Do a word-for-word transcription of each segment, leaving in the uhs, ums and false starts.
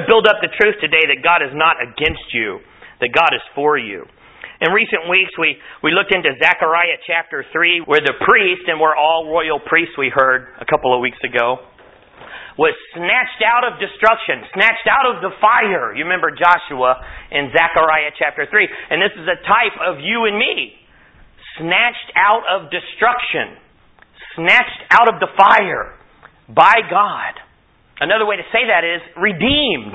build up the truth today that God is not against you, that God is for you. In recent weeks, we, we looked into Zechariah chapter three, where the priest, and we're all royal priests, we heard a couple of weeks ago, was snatched out of destruction, snatched out of the fire. You remember Joshua in Zechariah chapter three. And this is a type of you and me. Snatched out of destruction. Snatched out of the fire by God. Another way to say that is redeemed.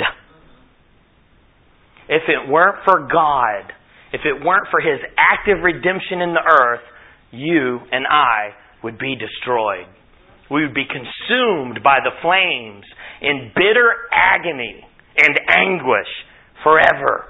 If it weren't for God, if it weren't for His active redemption in the earth, you and I would be destroyed. We would be consumed by the flames in bitter agony and anguish forever.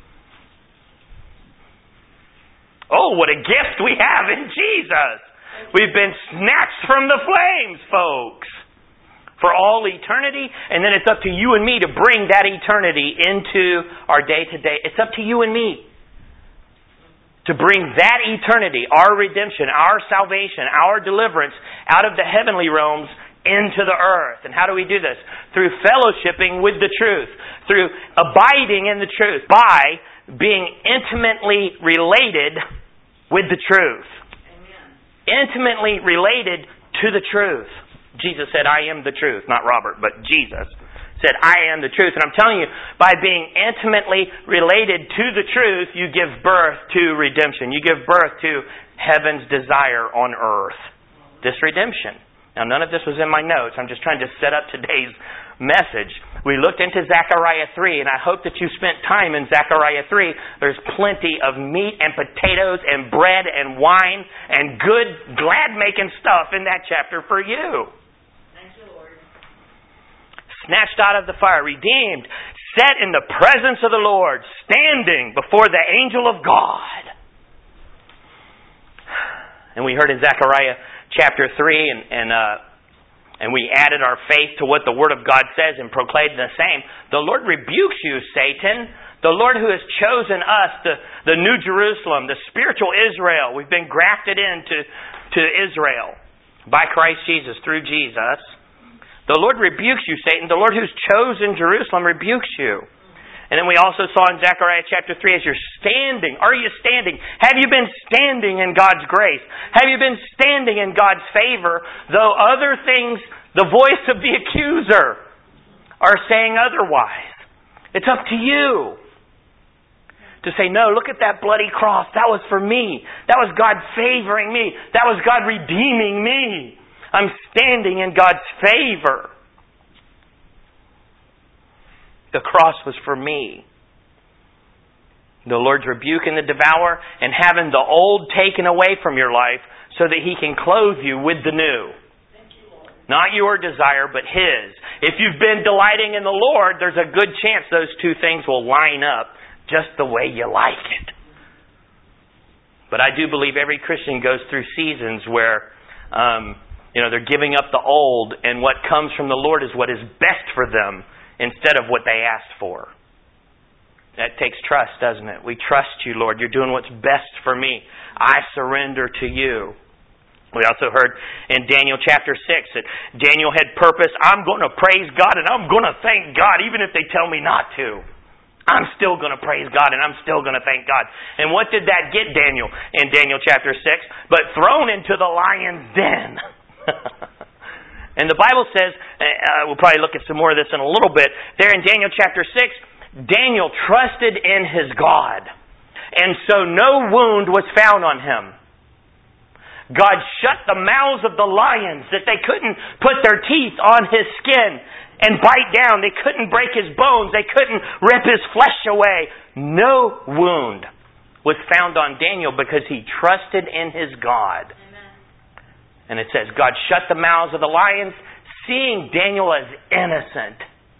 Oh, what a gift we have in Jesus! We've been snatched from the flames, folks, for all eternity. And then it's up to you and me to bring that eternity into our day-to-day. It's up to you and me to bring that eternity, our redemption, our salvation, our deliverance out of the heavenly realms into the earth. And how do we do this? Through fellowshipping with the truth. Through abiding in the truth. By being intimately related with the truth. Amen. Intimately related to the truth. Jesus said, I am the truth. Not Robert, but Jesus said, I am the truth. And I'm telling you, by being intimately related to the truth, you give birth to redemption. You give birth to heaven's desire on earth. This redemption. Now, none of this was in my notes. I'm just trying to set up today's message. We looked into Zechariah three, and I hope that you spent time in Zechariah three. There's plenty of meat and potatoes and bread and wine and good, glad-making stuff in that chapter for you. Snatched out of the fire, redeemed, set in the presence of the Lord, standing before the angel of God. And we heard in Zechariah chapter three, and and, uh, and we added our faith to what the Word of God says and proclaimed the same. The Lord rebukes you, Satan. The Lord who has chosen us, the, the New Jerusalem, the spiritual Israel. We've been grafted into to Israel by Christ Jesus, through Jesus. The Lord rebukes you, Satan. The Lord who's chosen Jerusalem rebukes you. And then we also saw in Zechariah chapter three, as you're standing, are you standing? Have you been standing in God's grace? Have you been standing in God's favor, though other things, the voice of the accuser, are saying otherwise? It's up to you to say, no, look at that bloody cross. That was for me. That was God favoring me. That was God redeeming me. I'm standing in God's favor. The cross was for me. The Lord's rebuking the devourer and having the old taken away from your life so that He can clothe you with the new. Not your desire, but His. If you've been delighting in the Lord, there's a good chance those two things will line up just the way you like it. But I do believe every Christian goes through seasons where um, you know, they're giving up the old, and what comes from the Lord is what is best for them instead of what they asked for. That takes trust, doesn't it? We trust you, Lord. You're doing what's best for me. I surrender to you. We also heard in Daniel chapter six that Daniel had purpose. I'm going to praise God and I'm going to thank God even if they tell me not to. I'm still going to praise God and I'm still going to thank God. And what did that get Daniel in Daniel chapter six? But thrown into the lion's den. And the Bible says, uh, we'll probably look at some more of this in a little bit, there in Daniel chapter six, Daniel trusted in his God. And so no wound was found on him. God shut the mouths of the lions that they couldn't put their teeth on his skin and bite down. They couldn't break his bones. They couldn't rip his flesh away. No wound was found on Daniel because he trusted in his God. And it says, God shut the mouths of the lions, seeing Daniel as innocent.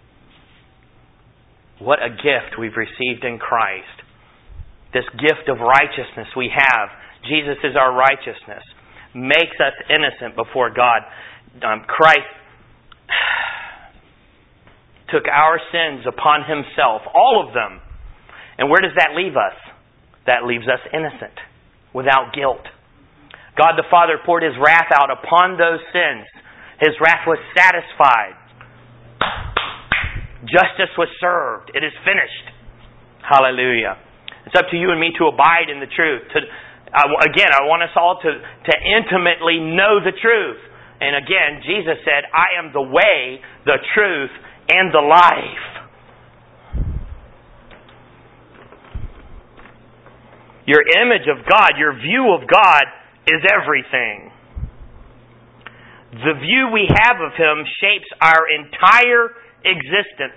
What a gift we've received in Christ. This gift of righteousness we have. Jesus is our righteousness. Makes us innocent before God. Um, Christ took our sins upon Himself, all of them. And where does that leave us? That leaves us innocent, without guilt. God the Father poured His wrath out upon those sins. His wrath was satisfied. Justice was served. It is finished. Hallelujah. It's up to you and me to abide in the truth. To, uh, again, I want us all to, to intimately know the truth. And again, Jesus said, I am the way, the truth, and the life. Your image of God, your view of God is everything. The view we have of Him shapes our entire existence.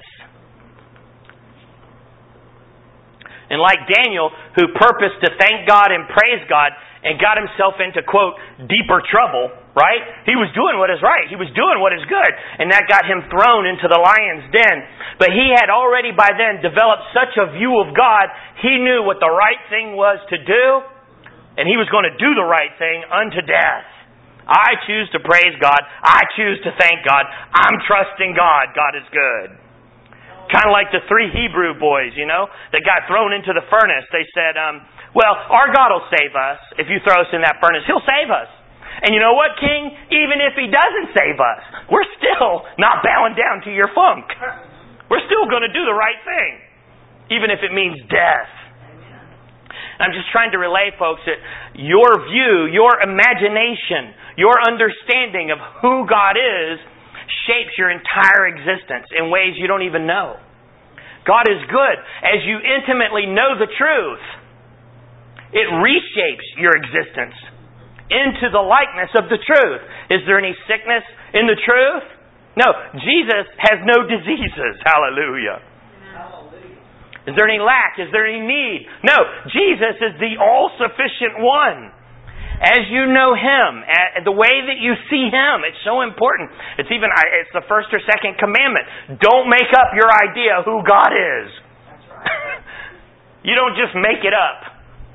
And like Daniel, who purposed to thank God and praise God and got himself into, quote, deeper trouble, right? He was doing what is right. He was doing what is good. And that got him thrown into the lion's den. But he had already by then developed such a view of God, he knew what the right thing was to do, and he was going to do the right thing unto death. I choose to praise God. I choose to thank God. I'm trusting God. God is good. Kind of like the three Hebrew boys, you know, that got thrown into the furnace. They said, um, well, our God will save us. If you throw us in that furnace, He'll save us. And you know what, King? Even if He doesn't save us, we're still not bowing down to your funk. We're still going to do the right thing, even if it means death. And I'm just trying to relay, folks, that your view, your imagination, your understanding of who God is shapes your entire existence in ways you don't even know. God is good. As you intimately know the truth, it reshapes your existence into the likeness of the truth. Is there any sickness in the truth? No. Jesus has no diseases. Hallelujah. Is there any lack? Is there any need? No. Jesus is the all-sufficient one. As you know Him, the way that you see Him, it's so important. It's even, it's the first or second commandment. Don't make up your idea who God is. That's right. You don't just make it up.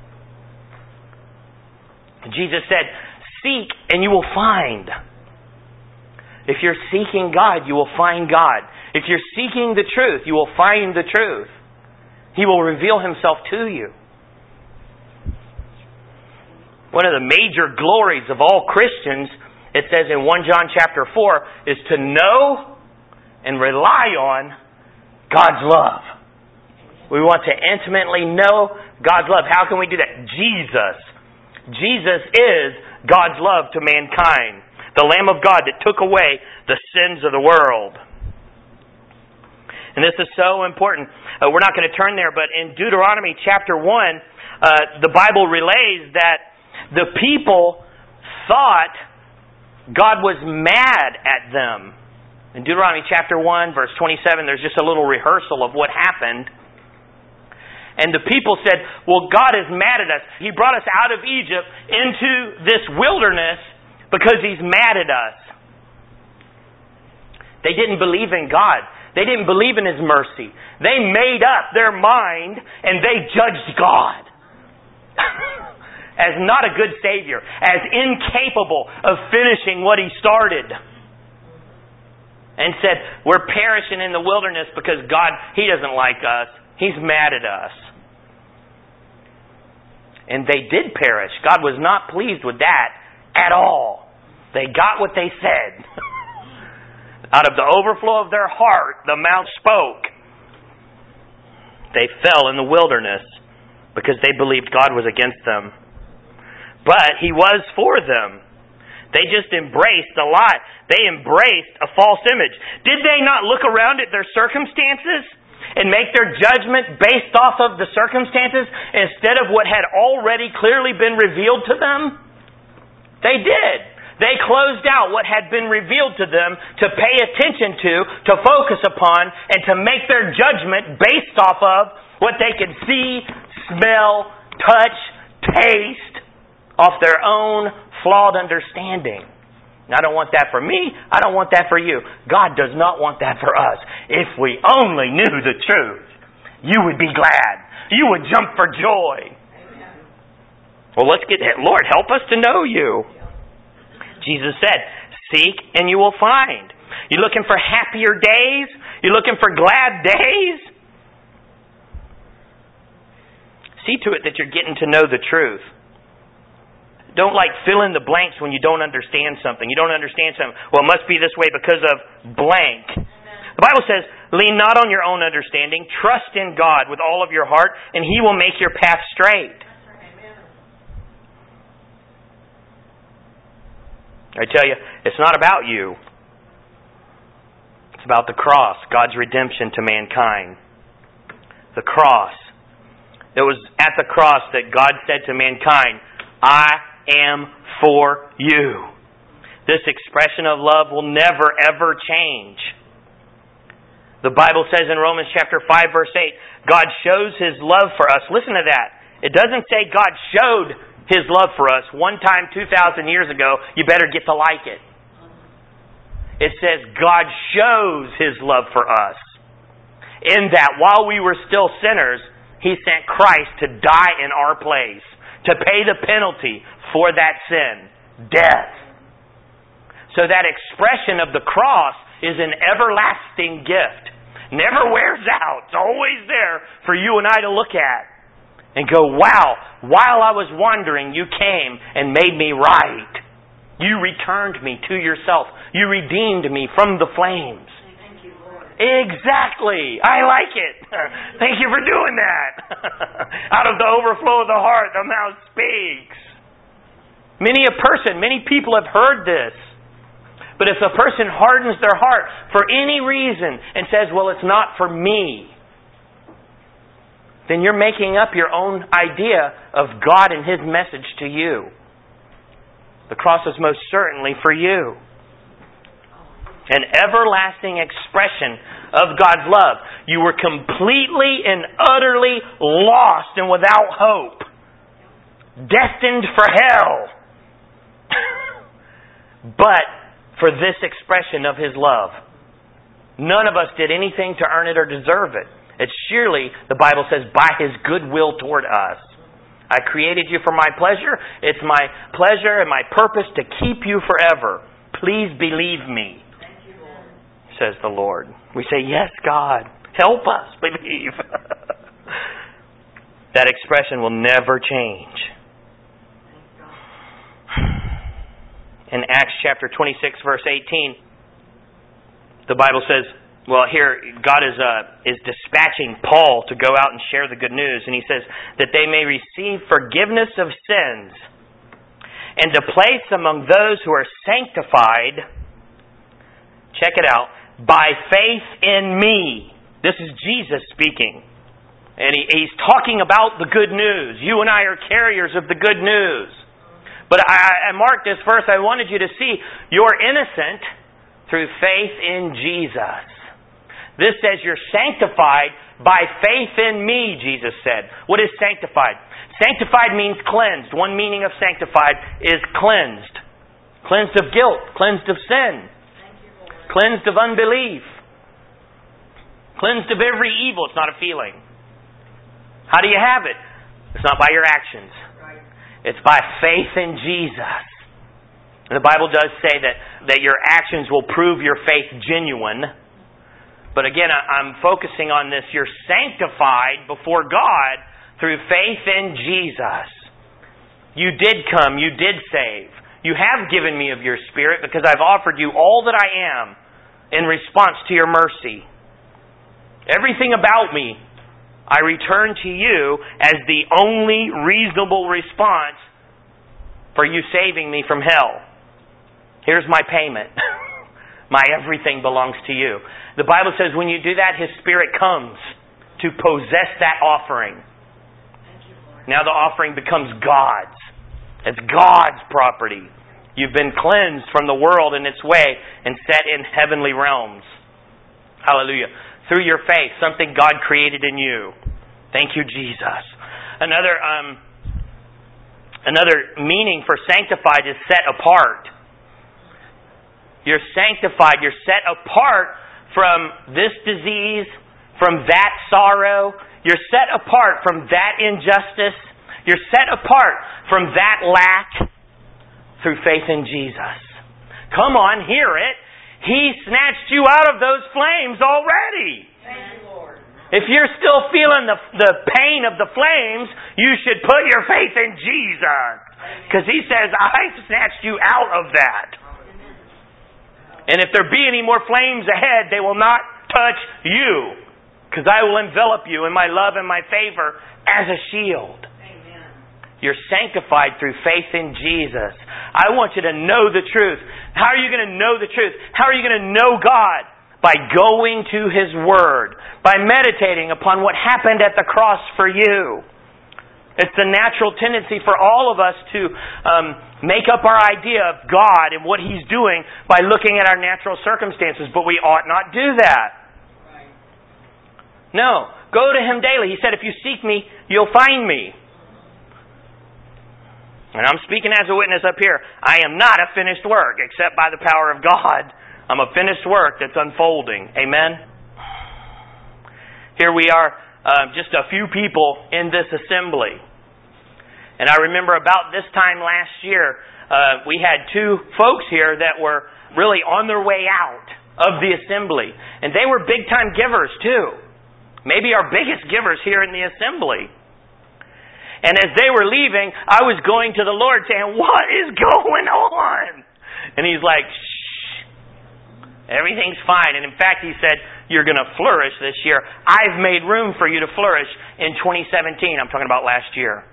Jesus said, seek and you will find. If you're seeking God, you will find God. If you're seeking the truth, you will find the truth. He will reveal Himself to you. One of the major glories of all Christians, it says in First John chapter four, is to know and rely on God's love. We want to intimately know God's love. How can we do that? Jesus. Jesus is God's love to mankind. The Lamb of God that took away the sins of the world. And this is so important. Uh, we're not going to turn there, but in Deuteronomy chapter one, uh, the Bible relays that the people thought God was mad at them. In Deuteronomy chapter one, verse twenty-seven, there's just a little rehearsal of what happened. And the people said, well, God is mad at us. He brought us out of Egypt into this wilderness because He's mad at us. They didn't believe in God. They didn't believe in His mercy. They made up their mind and they judged God as not a good Savior, as incapable of finishing what He started. And said, we're perishing in the wilderness because God, He doesn't like us. He's mad at us. And they did perish. God was not pleased with that at all. They got what they said. Out of the overflow of their heart, the mouth spoke. They fell in the wilderness because they believed God was against them. But He was for them. They just embraced a lie. They embraced a false image. Did they not look around at their circumstances and make their judgment based off of the circumstances instead of what had already clearly been revealed to them? They did. They closed out what had been revealed to them to pay attention to, to focus upon, and to make their judgment based off of what they could see, smell, touch, taste, off their own flawed understanding. And I don't want that for me. I don't want that for you. God does not want that for us. If we only knew the truth, you would be glad. You would jump for joy. Amen. Well, let's get, Lord, help us to know You. Jesus said, seek and you will find. You looking for happier days? You looking for glad days? See to it that you're getting to know the truth. Don't like fill in the blanks when you don't understand something. You don't understand something. Well, it must be this way because of blank. Amen. The Bible says, lean not on your own understanding. Trust in God with all of your heart, and He will make your path straight. I tell you, it's not about you. It's about the cross, God's redemption to mankind. The cross. It was at the cross that God said to mankind, I am for you. This expression of love will never, ever change. The Bible says in Romans chapter five, verse eight, God shows His love for us. Listen to that. It doesn't say God showed His love for us one time two thousand years ago. You better get to like it. It says God shows His love for us. In that while we were still sinners, He sent Christ to die in our place, to pay the penalty for that sin, death. So that expression of the cross is an everlasting gift. Never wears out. It's always there for you and I to look at and go, wow, while I was wandering, you came and made me right. You returned me to yourself. You redeemed me from the flames. Thank you, Lord. Exactly. I like it. Thank you for doing that. Out of the overflow of the heart, the mouth speaks. Many a person, many people have heard this. But if a person hardens their heart for any reason and says, well, it's not for me, then you're making up your own idea of God and His message to you. The cross is most certainly for you. An everlasting expression of God's love. You were completely and utterly lost and without hope. Destined for hell. But for this expression of His love. None of us did anything to earn it or deserve it. It's surely, the Bible says, by His goodwill toward us. I created you for my pleasure. It's my pleasure and my purpose to keep you forever. Please believe me, says the Lord. We say, yes, God, help us believe. That expression will never change. In Acts chapter twenty-six, verse eighteen, the Bible says, well, here God is uh, is dispatching Paul to go out and share the good news. And he says that they may receive forgiveness of sins and to place among those who are sanctified, check it out, by faith in me. This is Jesus speaking. And he, he's talking about the good news. You and I are carriers of the good news. But I, I marked this verse. I wanted you to see you're innocent through faith in Jesus. This says you're sanctified by faith in me, Jesus said. What is sanctified? Sanctified means cleansed. One meaning of sanctified is cleansed. Cleansed of guilt. Cleansed of sin. Cleansed of unbelief. Cleansed of every evil. It's not a feeling. How do you have it? It's not by your actions. It's by faith in Jesus. And the Bible does say that, that your actions will prove your faith genuine. But again, I, I'm focusing on this. You're sanctified before God through faith in Jesus. You did come. You did save. You have given me of your Spirit because I've offered you all that I am in response to your mercy. Everything about me I return to you as the only reasonable response for you saving me from hell. Here's my payment. My everything belongs to you. The Bible says when you do that, His Spirit comes to possess that offering. Now the offering becomes God's. It's God's property. You've been cleansed from the world and its way and set in heavenly realms. Hallelujah. Through your faith, something God created in you. Thank you, Jesus. Another um, another meaning for sanctified is set apart. You're sanctified. You're set apart from this disease, from that sorrow. You're set apart from that injustice. You're set apart from that lack through faith in Jesus. Come on, hear it. He snatched you out of those flames already. Thank you, Lord. If you're still feeling the, the pain of the flames, you should put your faith in Jesus. Because He says, I snatched you out of that. And if there be any more flames ahead, they will not touch you, because I will envelop you in my love and my favor as a shield. Amen. You're sanctified through faith in Jesus. I want you to know the truth. How are you going to know the truth? How are you going to know God? By going to His Word. By meditating upon what happened at the cross for you. It's the natural tendency for all of us to um, make up our idea of God and what He's doing by looking at our natural circumstances, but we ought not do that. Right. No. Go to Him daily. He said, if you seek me, you'll find me. And I'm speaking as a witness up here. I am not a finished work, except by the power of God. I'm a finished work that's unfolding. Amen? Here we are, uh, just a few people in this assembly. And I remember about this time last year, uh, we had two folks here that were really on their way out of the assembly. And they were big-time givers, too. Maybe our biggest givers here in the assembly. And as they were leaving, I was going to the Lord saying, what is going on? And He's like, shh, everything's fine. And in fact, He said, you're going to flourish this year. I've made room for you to flourish in twenty seventeen. I'm talking about last year.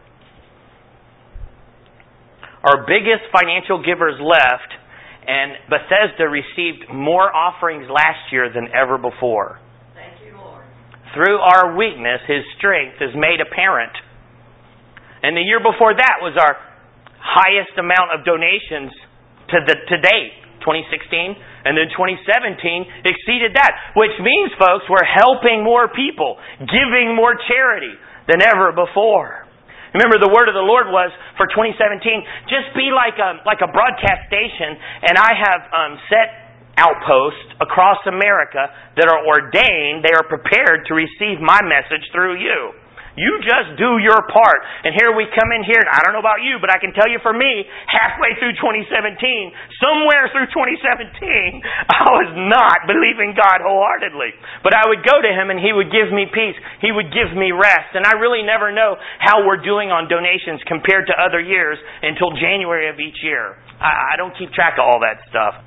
Our biggest financial givers left, and Bethesda received more offerings last year than ever before. Thank you, Lord. Through our weakness, His strength is made apparent. And the year before that was our highest amount of donations to the to date, twenty sixteen. And then twenty seventeen exceeded that. Which means, folks, we're helping more people, giving more charity than ever before. Remember, the word of the Lord was, for twenty seventeen, just be like a, like a broadcast station, and I have um, set outposts across America that are ordained, they are prepared to receive my message through you. You just do your part. And here we come in here, and I don't know about you, but I can tell you for me, halfway through twenty seventeen, somewhere through twenty seventeen, I was not believing God wholeheartedly. But I would go to Him, and He would give me peace. He would give me rest. And I really never know how we're doing on donations compared to other years until January of each year. I, I don't keep track of all that stuff.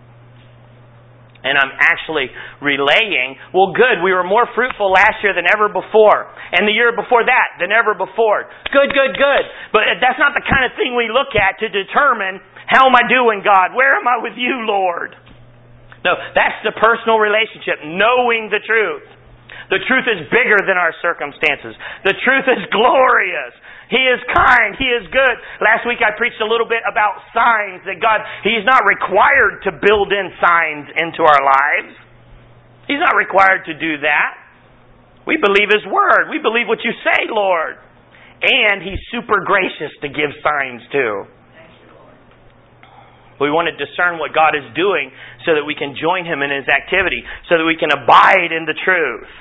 And I'm actually relaying, well, good, we were more fruitful last year than ever before. And the year before that than ever before. Good, good, good. But that's not the kind of thing we look at to determine, how am I doing, God? Where am I with you, Lord? No, that's the personal relationship, knowing the truth. The truth is bigger than our circumstances. The truth is glorious. He is kind. He is good. Last week I preached a little bit about signs, that God, He's not required to build in signs into our lives. He's not required to do that. We believe His Word. We believe what you say, Lord. And He's super gracious to give signs too. Thank you, Lord. We want to discern what God is doing so that we can join Him in His activity, so that we can abide in the truth.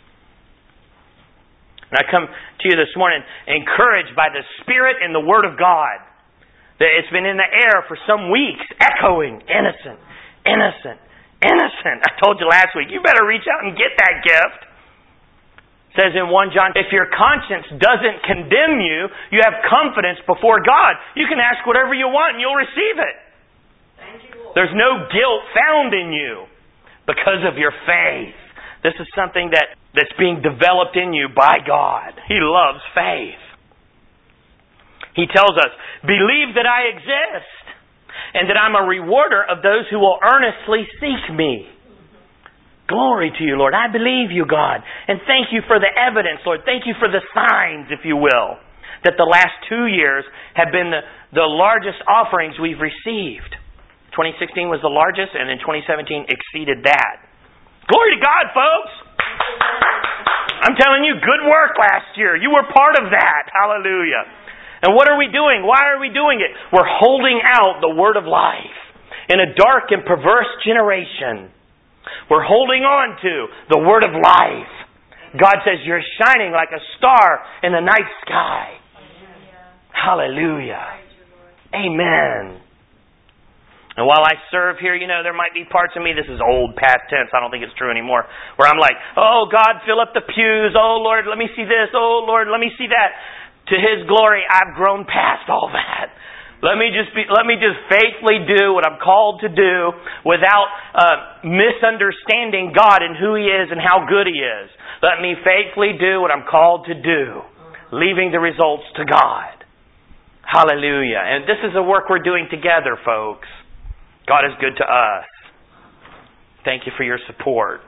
And I come to you this morning encouraged by the Spirit and the Word of God. That it's been in the air for some weeks, echoing, innocent, innocent, innocent. I told you last week, you better reach out and get that gift. It says in First John, if your conscience doesn't condemn you, you have confidence before God. You can ask whatever you want and you'll receive it. Thank you, Lord. There's no guilt found in you because of your faith. This is something that, that's being developed in you by God. He loves faith. He tells us, believe that I exist and that I'm a rewarder of those who will earnestly seek me. Glory to you, Lord. I believe you, God. And thank you for the evidence, Lord. Thank you for the signs, if you will, that the last two years have been the, the largest offerings we've received. twenty sixteen was the largest, and then twenty seventeen exceeded that. Glory to God, folks! I'm telling you, good work last year. You were part of that. Hallelujah. And what are we doing? Why are we doing it? We're holding out the Word of life in a dark and perverse generation. We're holding on to the Word of life. God says you're shining like a star in the night sky. Hallelujah. Amen. And while I serve here, you know, there might be parts of me, this is old, past tense, I don't think it's true anymore, where I'm like, oh, God, fill up the pews. Oh, Lord, let me see this. Oh, Lord, let me see that. To His glory, I've grown past all that. Let me just be, let me just faithfully do what I'm called to do without uh, misunderstanding God and who He is and how good He is. Let me faithfully do what I'm called to do, leaving the results to God. Hallelujah. And this is the work we're doing together, folks. God is good to us. Thank you for your support.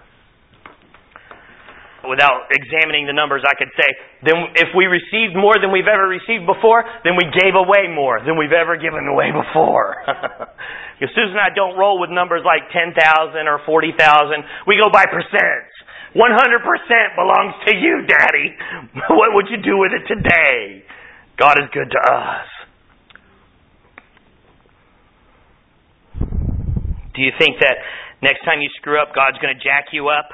Without examining the numbers, I could say, then if we received more than we've ever received before, then we gave away more than we've ever given away before. Because Susan and I don't roll with numbers like ten thousand or forty thousand. We go by percents. one hundred percent belongs to you, Daddy. What would you do with it today? God is good to us. Do you think that next time you screw up, God's going to jack you up?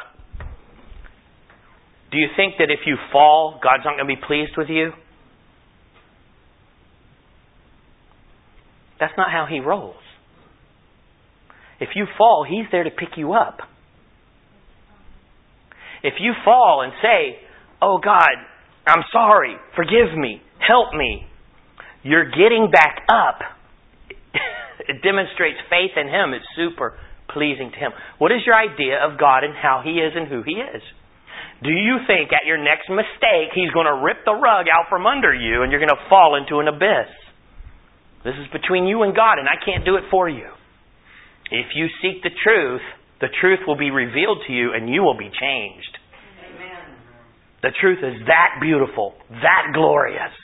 Do you think that if you fall, God's not going to be pleased with you? That's not how He rolls. If you fall, He's there to pick you up. If you fall and say, "Oh God, I'm sorry, forgive me, help me," you're getting back up. It demonstrates faith in Him. It's super pleasing to Him. What is your idea of God and how He is and who He is? Do you think at your next mistake He's going to rip the rug out from under you and you're going to fall into an abyss? This is between you and God, and I can't do it for you. If you seek the truth, the truth will be revealed to you and you will be changed. Amen. The truth is that beautiful, that glorious.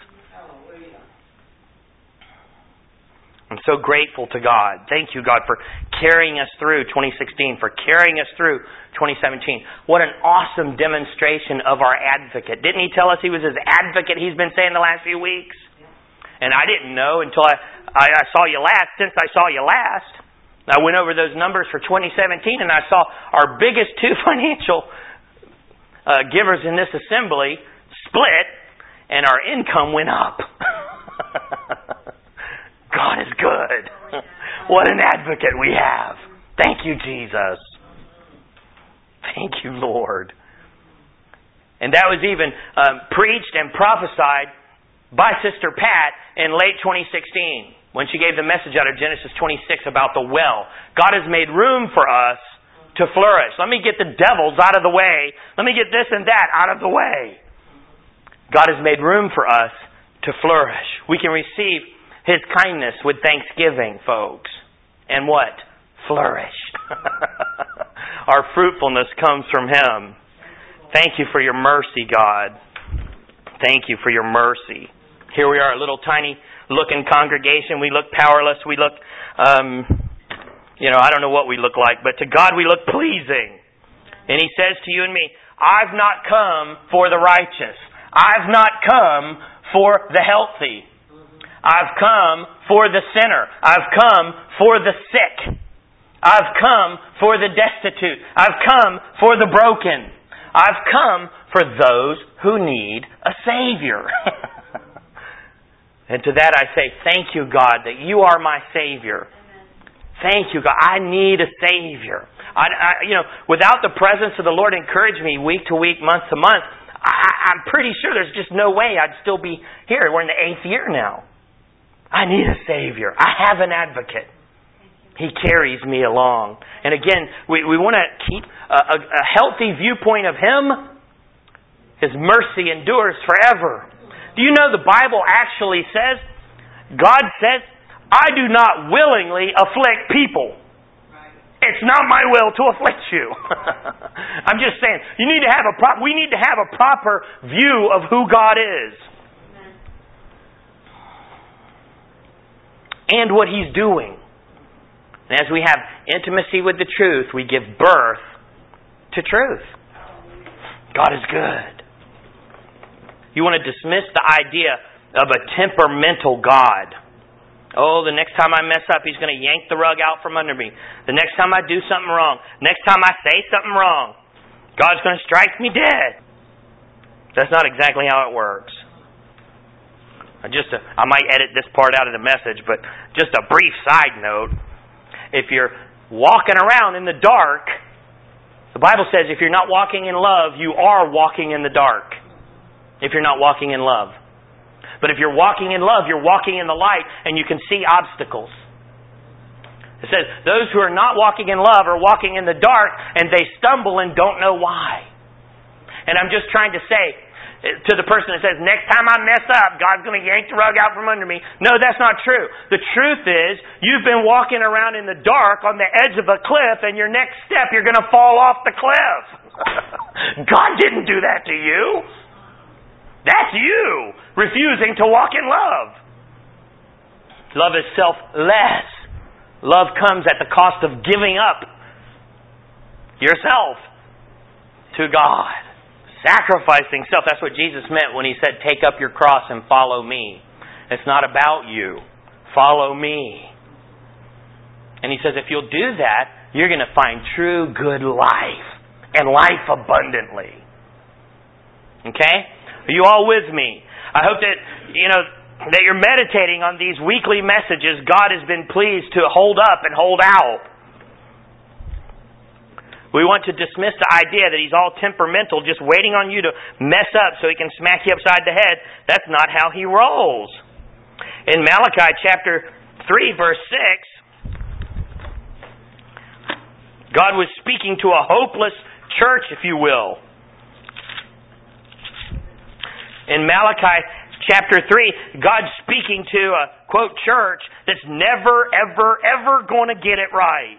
I'm so grateful to God. Thank you, God, for carrying us through twenty sixteen, for carrying us through twenty seventeen. What an awesome demonstration of our advocate. Didn't He tell us He was His advocate, He's been saying the last few weeks? And I didn't know until I, I, I saw you last, since I saw you last. I went over those numbers for twenty seventeen and I saw our biggest two financial uh, givers in this assembly split and our income went up. God is good. What an advocate we have. Thank you, Jesus. Thank you, Lord. And that was even um, preached and prophesied by Sister Pat in late twenty sixteen when she gave the message out of Genesis twenty-six about the well. God has made room for us to flourish. Let me get the devils out of the way. Let me get this and that out of the way. God has made room for us to flourish. We can receive His kindness with thanksgiving, folks. And what? Flourish. Our fruitfulness comes from Him. Thank you for your mercy, God. Thank you for your mercy. Here we are, a little tiny looking congregation. We look powerless. We look, um, you know, I don't know what we look like, but to God we look pleasing. And He says to you and me, I've not come for the righteous. I've not come for the healthy. I've come for the sinner. I've come for the sick. I've come for the destitute. I've come for the broken. I've come for those who need a Savior. And to that I say, thank you, God, that you are my Savior. Thank you, God. I need a Savior. I, I, you know, without the presence of the Lord encourage me week to week, month to month, I, I'm pretty sure there's just no way I'd still be here. We're in the eighth year now. I need a Savior. I have an advocate. He carries me along. And again, we, we want to keep a, a, a healthy viewpoint of Him. His mercy endures forever. Do you know the Bible actually says, God says, I do not willingly afflict people. It's not my will to afflict you. I'm just saying, you need to have a pro- we need to have a proper view of who God is. And what He's doing. And as we have intimacy with the truth, we give birth to truth. God is good. You want to dismiss the idea of a temperamental God. Oh, the next time I mess up, He's going to yank the rug out from under me. The next time I do something wrong, next time I say something wrong, God's going to strike me dead. That's not exactly how it works. I just, uh, I might edit this part out of the message, but just a brief side note. If you're walking around in the dark, the Bible says if you're not walking in love, you are walking in the dark. If you're not walking in love. But if you're walking in love, you're walking in the light, and you can see obstacles. It says, those who are not walking in love are walking in the dark, and they stumble and don't know why. And I'm just trying to say to the person that says, next time I mess up, God's going to yank the rug out from under me. No, that's not true. The truth is, you've been walking around in the dark on the edge of a cliff, and your next step, you're going to fall off the cliff. God didn't do that to you. That's you refusing to walk in love. Love is selfless. Love comes at the cost of giving up yourself to God. Sacrificing self. That's what Jesus meant when He said, take up your cross and follow me. It's not about you. Follow me. And He says, if you'll do that, you're going to find true good life. And life abundantly. Okay? Are you all with me? I hope that, you know, that you're meditating on these weekly messages God has been pleased to hold up and hold out. We want to dismiss the idea that He's all temperamental, just waiting on you to mess up so He can smack you upside the head. That's not how He rolls. In Malachi chapter three, verse six, God was speaking to a hopeless church, if you will. In Malachi chapter three, God's speaking to a, quote, church that's never, ever, ever going to get it right.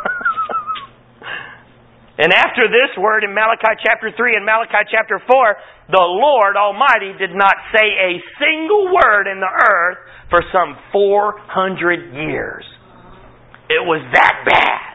And after this word in Malachi chapter three and Malachi chapter four, the Lord Almighty did not say a single word in the earth for some four hundred years. It was that bad.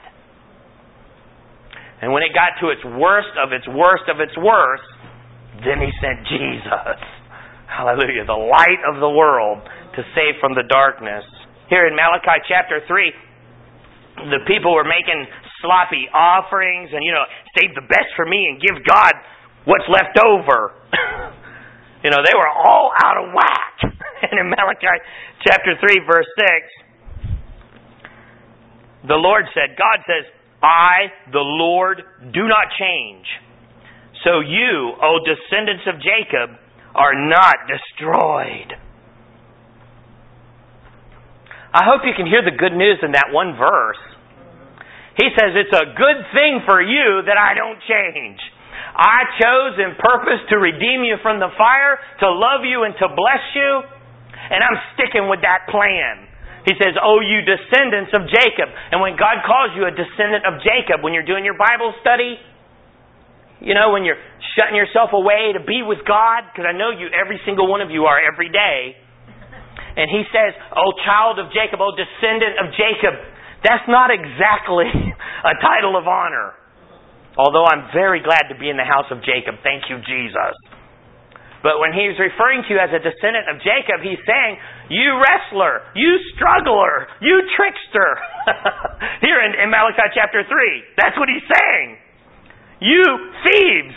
And when it got to its worst of its worst of its worst, then He sent Jesus. Hallelujah. The light of the world to save from the darkness. Here in Malachi chapter three, the people were making sloppy offerings and, you know, save the best for me and give God what's left over. You know, they were all out of whack. And in Malachi chapter three, verse six, the Lord said, God says, I, the Lord, do not change. So you, O descendants of Jacob, are not destroyed. I hope you can hear the good news in that one verse. He says, it's a good thing for you that I don't change. I chose and purposed to redeem you from the fire, to love you and to bless you, and I'm sticking with that plan. He says, oh, you descendants of Jacob. And when God calls you a descendant of Jacob, when you're doing your Bible study, you know, when you're shutting yourself away to be with God, because I know you, every single one of you are every day. And He says, oh, child of Jacob, oh, descendant of Jacob. That's not exactly a title of honor. Although I'm very glad to be in the house of Jacob. Thank you, Jesus. But when He's referring to you as a descendant of Jacob, He's saying, you wrestler, you struggler, you trickster. Here in, in Malachi chapter three, that's what He's saying. You thieves.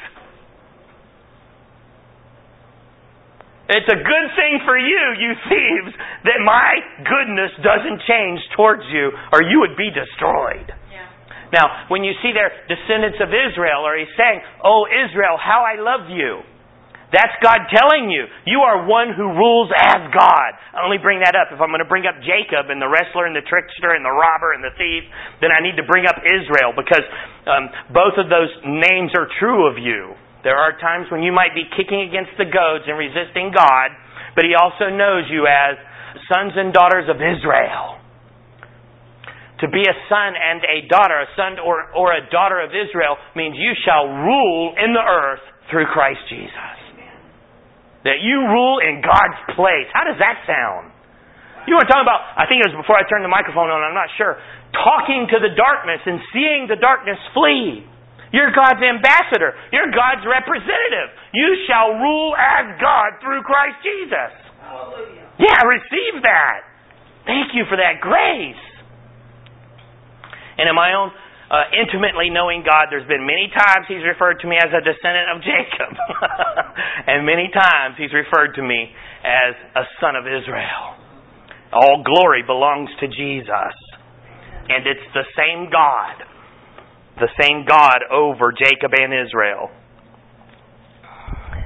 It's a good thing for you, you thieves, that my goodness doesn't change towards you, or you would be destroyed. Yeah. Now, when you see their descendants of Israel, or He's saying, oh, Israel, how I love you. That's God telling you. You are one who rules as God. I only bring that up. If I'm going to bring up Jacob and the wrestler and the trickster and the robber and the thief, then I need to bring up Israel, because um, both of those names are true of you. There are times when you might be kicking against the goads and resisting God, but He also knows you as sons and daughters of Israel. To be a son and a daughter, a son or, or a daughter of Israel, means you shall rule in the earth through Christ Jesus. That you rule in God's place. How does that sound? You want to talk about, I think it was before I turned the microphone on, I'm not sure, talking to the darkness and seeing the darkness flee. You're God's ambassador. You're God's representative. You shall rule as God through Christ Jesus. Hallelujah. Yeah, receive that. Thank you for that grace. And in my own uh, intimately knowing God, there's been many times He's referred to me as a descendant of Jacob. And many times He's referred to me as a son of Israel. All glory belongs to Jesus. And it's the same God. The same God over Jacob and Israel.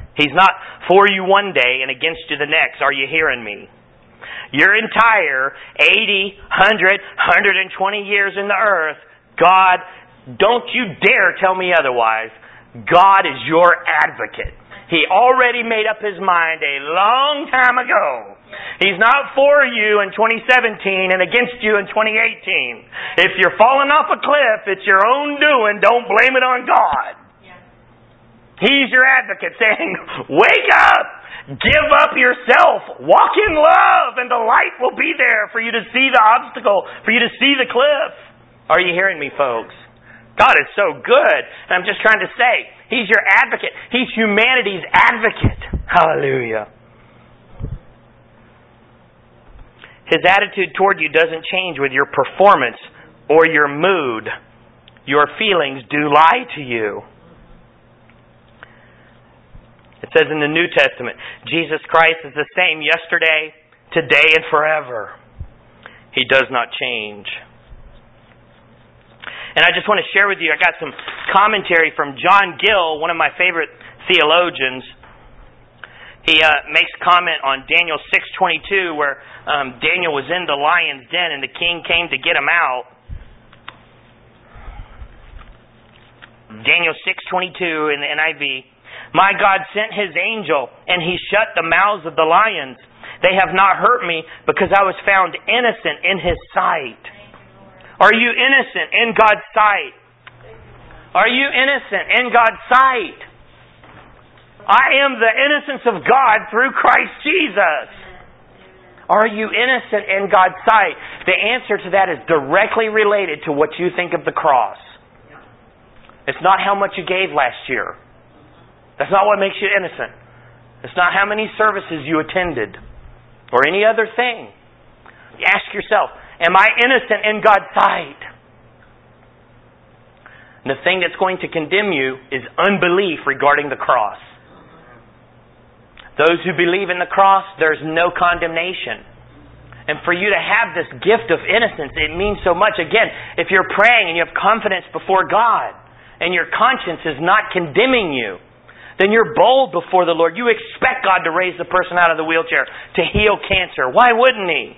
He's not for you one day and against you the next. Are you hearing me? Your entire eighty, one hundred, one hundred twenty years in the earth, God, don't you dare tell me otherwise. God is your advocate. He already made up His mind a long time ago. He's not for you in twenty seventeen and against you in twenty eighteen. If you're falling off a cliff, it's your own doing. Don't blame it on God. He's your advocate saying, wake up! Give up yourself. Walk in love and the light will be there for you to see the obstacle, for you to see the cliff. Are you hearing me, folks? God is so good. And I'm just trying to say, He's your advocate. He's humanity's advocate. Hallelujah. His attitude toward you doesn't change with your performance or your mood. Your feelings do lie to you. It says in the New Testament, Jesus Christ is the same yesterday, today, and forever. He does not change. And I just want to share with you, I got some commentary from John Gill, one of my favorite theologians. He uh, makes comment on Daniel six twenty-two, where um, Daniel was in the lion's den and the king came to get him out. Daniel six twenty-two in the N I V. My God sent His angel, and He shut the mouths of the lions. They have not hurt me, because I was found innocent in His sight. Are you innocent in God's sight? Are you innocent in God's sight? I am the innocence of God through Christ Jesus. Are you innocent in God's sight? The answer to that is directly related to what you think of the cross. It's not how much you gave last year. That's not what makes you innocent. It's not how many services you attended or any other thing. You ask yourself, am I innocent in God's sight? And the thing that's going to condemn you is unbelief regarding the cross. Those who believe in the cross, there's no condemnation. And for you to have this gift of innocence, it means so much. Again, if you're praying and you have confidence before God and your conscience is not condemning you, then you're bold before the Lord. You expect God to raise the person out of the wheelchair, to heal cancer. Why wouldn't He?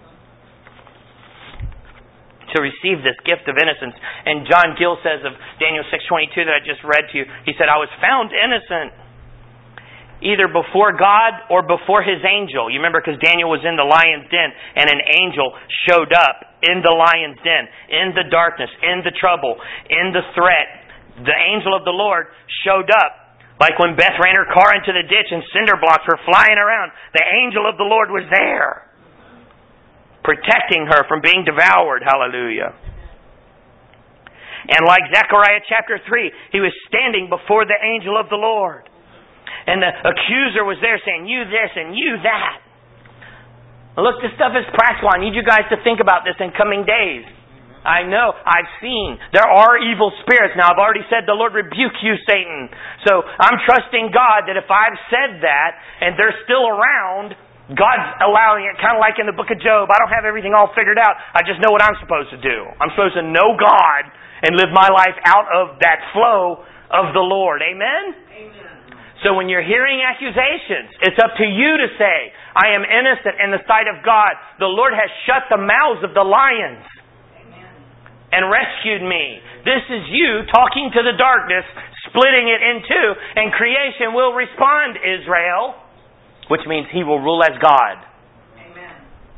To receive this gift of innocence. And John Gill says of Daniel six twenty-two that I just read to you, he said, I was found innocent either before God or before His angel. You remember, because Daniel was in the lion's den and an angel showed up in the lion's den, in the darkness, in the trouble, in the threat. The angel of the Lord showed up. Like when Beth ran her car into the ditch and cinder blocks were flying around, the angel of the Lord was there, protecting her from being devoured. Hallelujah. And like Zechariah chapter three, he was standing before the angel of the Lord. And the accuser was there saying, you this and you that. Look, this stuff is practical. I need you guys to think about this in coming days. I know, I've seen. There are evil spirits. Now, I've already said, the Lord rebuke you, Satan. So, I'm trusting God that if I've said that, and they're still around, God's allowing it, kind of like in the book of Job. I don't have everything all figured out. I just know what I'm supposed to do. I'm supposed to know God and live my life out of that flow of the Lord. Amen? Amen. So, when you're hearing accusations, it's up to you to say, I am innocent in the sight of God. The Lord has shut the mouths of the lions and rescued me. This is you talking to the darkness, splitting it in two, and creation will respond, Israel, which means He will rule as God. Amen.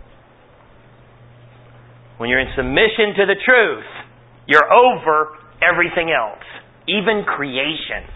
When you're in submission to the truth, you're over everything else, even creation.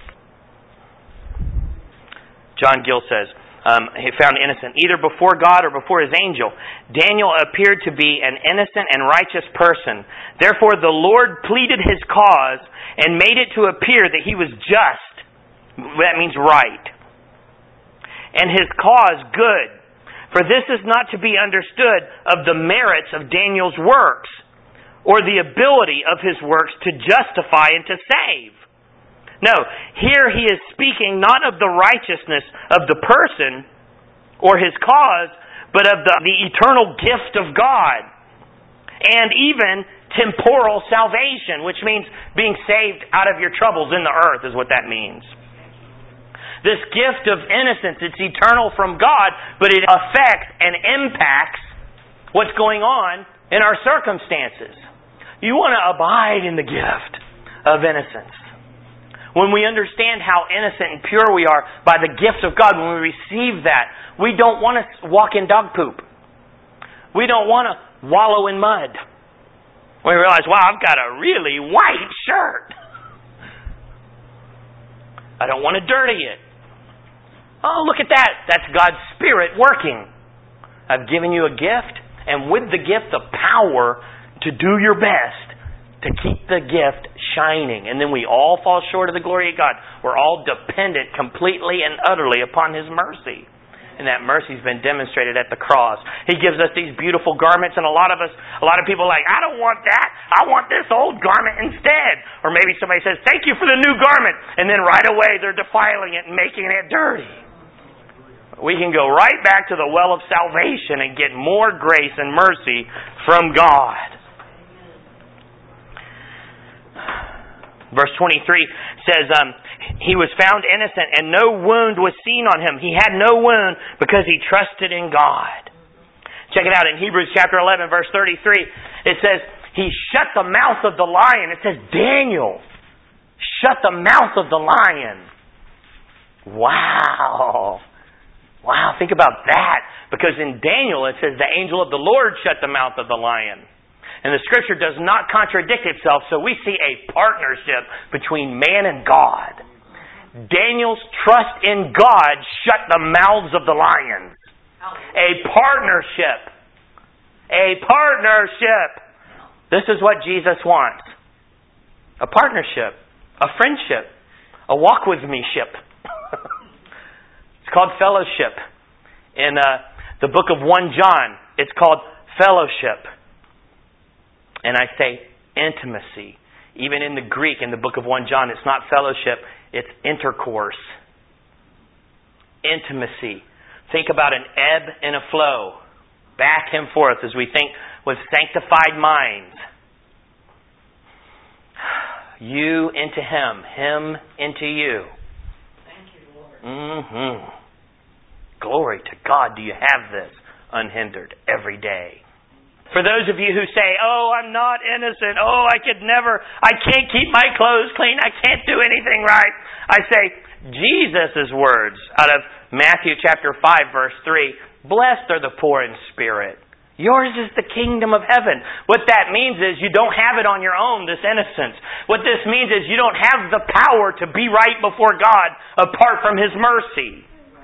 John Gill says, Um, he found innocent either before God or before His angel. Daniel appeared to be an innocent and righteous person. Therefore, the Lord pleaded his cause and made it to appear that he was just. That means right. And his cause good. For this is not to be understood of the merits of Daniel's works or the ability of his works to justify and to save. No, here he is speaking not of the righteousness of the person or his cause, but of the, the eternal gift of God. And even temporal salvation, which means being saved out of your troubles in the earth is what that means. This gift of innocence, it's eternal from God, but it affects and impacts what's going on in our circumstances. You want to abide in the gift of innocence. When we understand how innocent and pure we are by the gift of God, when we receive that, we don't want to walk in dog poop. We don't want to wallow in mud. We realize, wow, I've got a really white shirt. I don't want to dirty it. Oh, look at that. That's God's Spirit working. I've given you a gift, and with the gift, the power to do your best to keep the gift shining. And then we all fall short of the glory of God. We're all dependent completely and utterly upon His mercy. And that mercy's been demonstrated at the cross. He gives us these beautiful garments, and a lot of us, a lot of people are like, I don't want that. I want this old garment instead. Or maybe somebody says, thank you for the new garment. And then right away they're defiling it and making it dirty. We can go right back to the well of salvation and get more grace and mercy from God. Verse twenty-three says, um, He was found innocent and no wound was seen on Him. He had no wound because He trusted in God. Check it out in Hebrews chapter eleven, verse thirty-three. It says, He shut the mouth of the lion. It says, Daniel shut the mouth of the lion. Wow. Wow, think about that. Because in Daniel it says the angel of the Lord shut the mouth of the lion. And the Scripture does not contradict itself, so we see a partnership between man and God. Daniel's trust in God shut the mouths of the lions. A partnership. A partnership. This is what Jesus wants. A partnership. A friendship. A walk with me ship. It's called fellowship. In uh, the book of First John, it's called fellowship. And I say intimacy. Even in the Greek, in the book of First John, it's not fellowship, it's intercourse. Intimacy. Think about an ebb and a flow. Back and forth as we think with sanctified minds. You into Him. Him into you. Thank you, Lord. Mm-hmm. Glory to God. Do you have this unhindered every day? For those of you who say, oh, I'm not innocent. Oh, I could never, I can't keep my clothes clean. I can't do anything right. I say, Jesus' words out of Matthew chapter five, verse three, blessed are the poor in spirit. Yours is the kingdom of heaven. What that means is you don't have it on your own, this innocence. What this means is you don't have the power to be right before God apart from His mercy.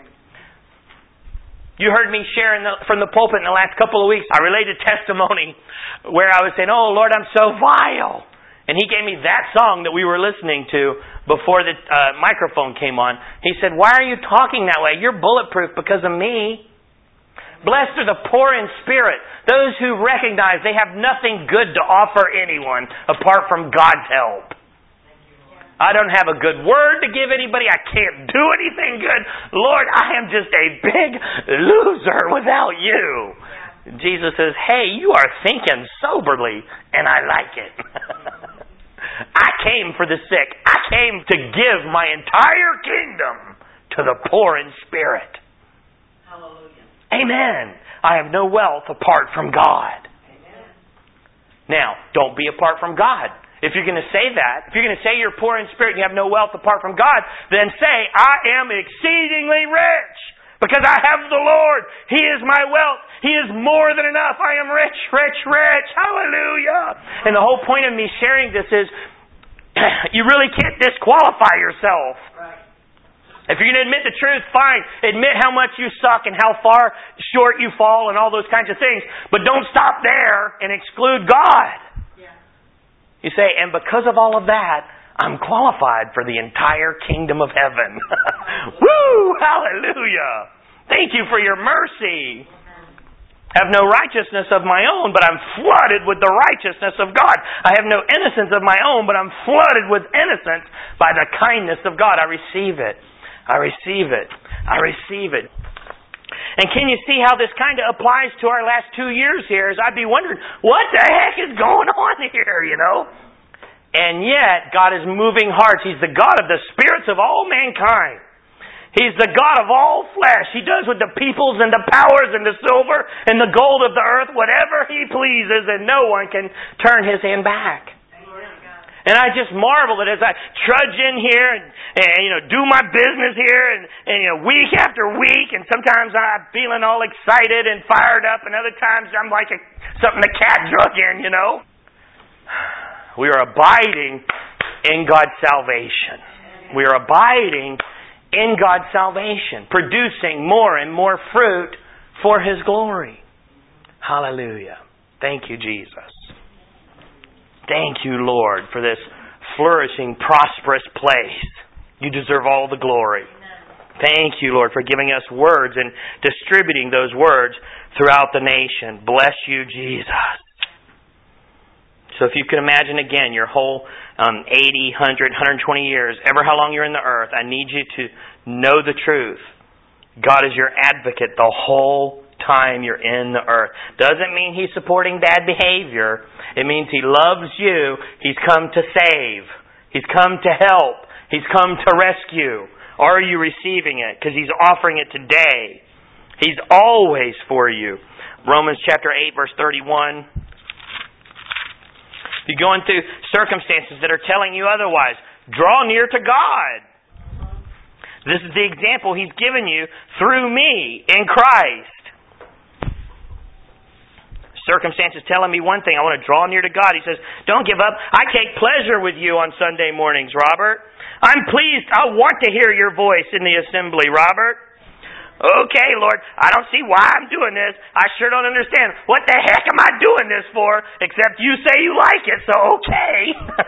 You heard me share in the, from the pulpit in the last couple of weeks. I relayed a testimony where I was saying, oh, Lord, I'm so vile. And He gave me that song that we were listening to before the uh, microphone came on. He said, why are you talking that way? You're bulletproof because of me. Blessed are the poor in spirit, those who recognize they have nothing good to offer anyone apart from God's help. I don't have a good word to give anybody. I can't do anything good. Lord, I am just a big loser without you. Yeah. Jesus says, hey, you are thinking soberly, and I like it. I came for the sick. I came to give my entire kingdom to the poor in spirit. Hallelujah. Amen. I have no wealth apart from God. Amen. Now, don't be apart from God. If you're going to say that, if you're going to say you're poor in spirit and you have no wealth apart from God, then say, I am exceedingly rich because I have the Lord. He is my wealth. He is more than enough. I am rich, rich, rich. Hallelujah. And the whole point of me sharing this is you really can't disqualify yourself. Right. If you're going to admit the truth, fine. Admit how much you suck and how far short you fall and all those kinds of things. But don't stop there and exclude God. You say, and because of all of that, I'm qualified for the entire kingdom of heaven. Woo! Hallelujah! Thank you for your mercy. I have no righteousness of my own, but I'm flooded with the righteousness of God. I have no innocence of my own, but I'm flooded with innocence by the kindness of God. I receive it. I receive it. I receive it. And can you see how this kind of applies to our last two years here? As I'd be wondering, what the heck is going on here, you know? And yet, God is moving hearts. He's the God of the spirits of all mankind. He's the God of all flesh. He does with the peoples and the powers and the silver and the gold of the earth whatever He pleases, and no one can turn His hand back. And I just marvel that as I trudge in here and, and you know do my business here and, and you know week after week, and sometimes I'm feeling all excited and fired up, and other times I'm like a, something the cat drug in, you know. We are abiding in God's salvation. We are abiding in God's salvation, producing more and more fruit for His glory. Hallelujah. Thank you, Jesus. Thank you, Lord, for this flourishing, prosperous place. You deserve all the glory. Thank you, Lord, for giving us words and distributing those words throughout the nation. Bless you, Jesus. So if you can imagine again your whole um, eighty, one hundred, one hundred twenty years, ever how long you're in the earth, I need you to know the truth. God is your advocate the whole time you're in the earth. Doesn't mean He's supporting bad behavior. It means He loves you. He's come to save. He's come to help. He's come to rescue. Are you receiving it? Because He's offering it today. He's always for you. Romans chapter eight, verse thirty-one. If you're going through circumstances that are telling you otherwise, draw near to God. This is the example He's given you through me in Christ. Circumstances telling me one thing. I want to draw near to God. He says, don't give up. I take pleasure with you on Sunday mornings, Robert. I'm pleased. I want to hear your voice in the assembly, Robert. Okay, Lord, I don't see why I'm doing this. I sure don't understand. What the heck am I doing this for? Except you say you like it, so okay.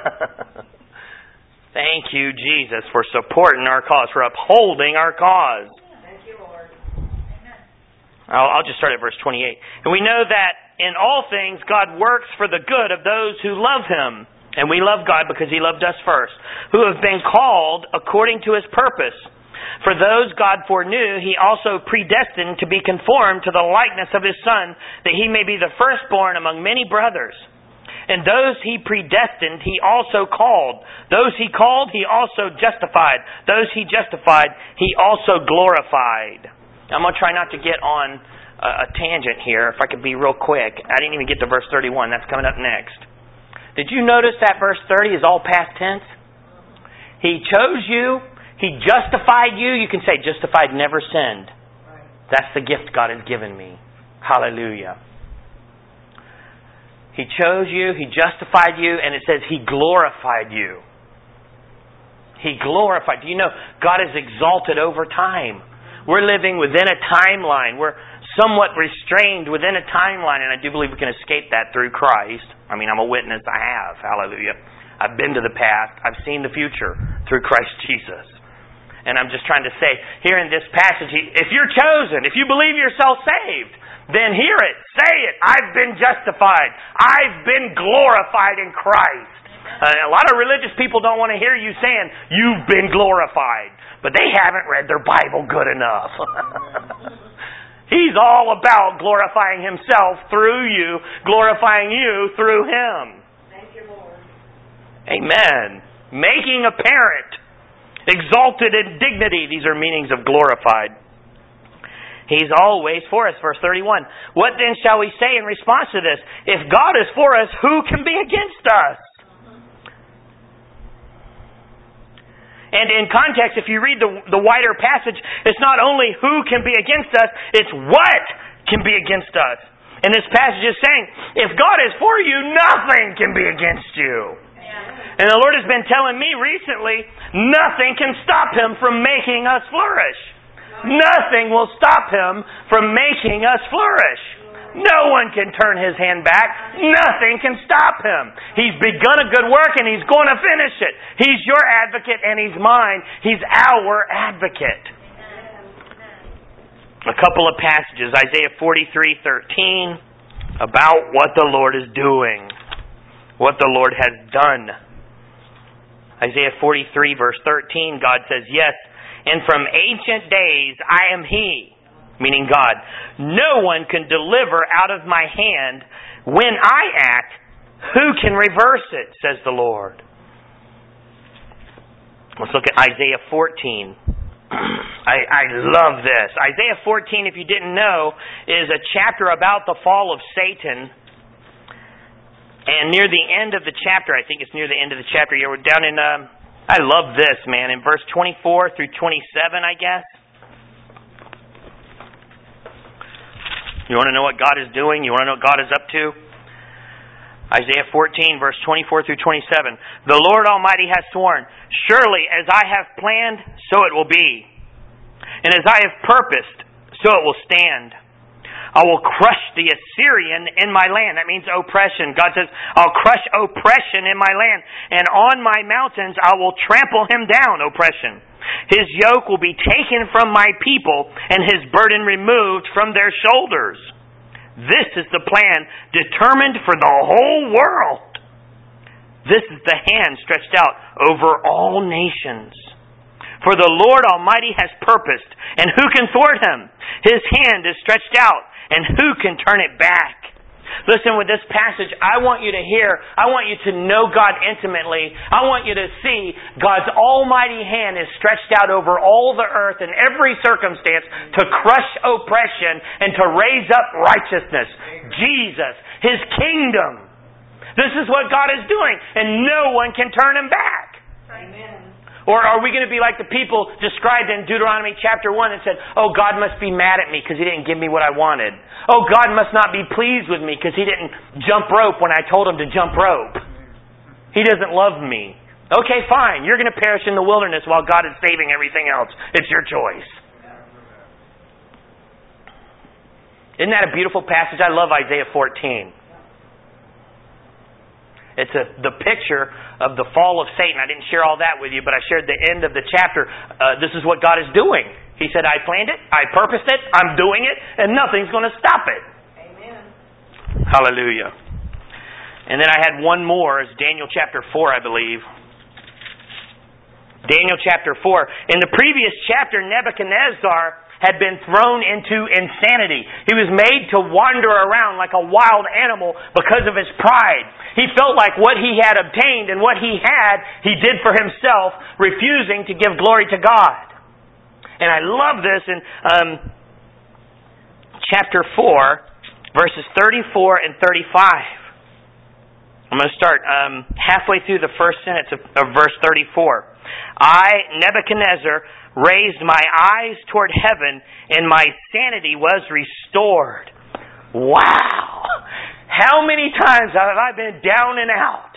Thank you, Jesus, for supporting our cause, for upholding our cause. Thank you, Lord. I'll, I'll just start at verse twenty-eight. And we know that in all things God works for the good of those who love Him. And we love God because He loved us first. Who have been called according to His purpose. For those God foreknew, He also predestined to be conformed to the likeness of His Son, that He may be the firstborn among many brothers. And those He predestined, He also called. Those He called, He also justified. Those He justified, He also glorified. I'm going to try not to get on a tangent here, if I could be real quick. I didn't even get to verse thirty-one. That's coming up next. Did you notice that verse thirty is all past tense? He chose you. He justified you. You can say, justified, never sinned. That's the gift God has given me. Hallelujah. He chose you. He justified you. And it says He glorified you. He glorified. Do you know, God is exalted over time. We're living within a timeline. We're somewhat restrained within a timeline. And I do believe we can escape that through Christ. I mean, I'm a witness. I have. Hallelujah. I've been to the past. I've seen the future through Christ Jesus. And I'm just trying to say, here in this passage, if you're chosen, if you believe yourself saved, then hear it, say it. I've been justified. I've been glorified in Christ. Uh, a lot of religious people don't want to hear you saying, you've been glorified. But they haven't read their Bible good enough. He's all about glorifying Himself through you, glorifying you through Him. Thank you, Lord. Amen. Making apparent. Exalted in dignity. These are meanings of glorified. He's always for us. Verse thirty-one. What then shall we say in response to this? If God is for us, who can be against us? And in context, if you read the, the wider passage, it's not only who can be against us, it's what can be against us. And this passage is saying, if God is for you, nothing can be against you. And the Lord has been telling me recently, nothing can stop Him from making us flourish. Nothing will stop Him from making us flourish. No one can turn His hand back. Nothing can stop Him. He's begun a good work and He's going to finish it. He's your advocate and He's mine. He's our advocate. A couple of passages. Isaiah forty-three thirteen about what the Lord is doing. What the Lord has done. Isaiah forty-three verse thirteen, God says, yes, and from ancient days I am He, meaning God. No one can deliver out of my hand. When I act, who can reverse it, says the Lord. Let's look at Isaiah fourteen. I, I love this. Isaiah fourteen, if you didn't know, is a chapter about the fall of Satan. And near the end of the chapter, I think it's near the end of the chapter, you're down in, uh, I love this, man, in verse twenty-four through twenty-seven, I guess. You want to know what God is doing? You want to know what God is up to? Isaiah fourteen, verse twenty-four through twenty-seven. The Lord Almighty has sworn, surely as I have planned, so it will be. And as I have purposed, so it will stand. I will crush the Assyrian in my land. That means oppression. God says, I'll crush oppression in my land. And on my mountains I will trample him down, oppression. His yoke will be taken from my people, and his burden removed from their shoulders. This is the plan determined for the whole world. This is the hand stretched out over all nations. For the Lord Almighty has purposed, and who can thwart him? His hand is stretched out, and who can turn it back? Listen, with this passage, I want you to hear, I want you to know God intimately. I want you to see God's almighty hand is stretched out over all the earth in every circumstance to crush oppression and to raise up righteousness. Jesus, His kingdom. This is what God is doing, and no one can turn Him back. Amen. Or are we going to be like the people described in Deuteronomy chapter one that said, oh, God must be mad at me because He didn't give me what I wanted. Oh, God must not be pleased with me because He didn't jump rope when I told Him to jump rope. He doesn't love me. Okay, fine. You're going to perish in the wilderness while God is saving everything else. It's your choice. Isn't that a beautiful passage? I love Isaiah fourteen. It's a, the picture of the fall of Satan. I didn't share all that with you, but I shared the end of the chapter. Uh, this is what God is doing. He said, I planned it, I purposed it, I'm doing it, and nothing's going to stop it. Amen. Hallelujah. And then I had one more. It's Daniel chapter four, I believe. Daniel chapter four. In the previous chapter, Nebuchadnezzar had been thrown into insanity. He was made to wander around like a wild animal because of his pride. He felt like what he had obtained and what he had, he did for himself, refusing to give glory to God. And I love this in um, chapter four, verses thirty-four and thirty-five. I'm going to start um, halfway through the first sentence of, of verse thirty-four. I, Nebuchadnezzar, raised my eyes toward heaven, and my sanity was restored. Wow! How many times have I been down and out?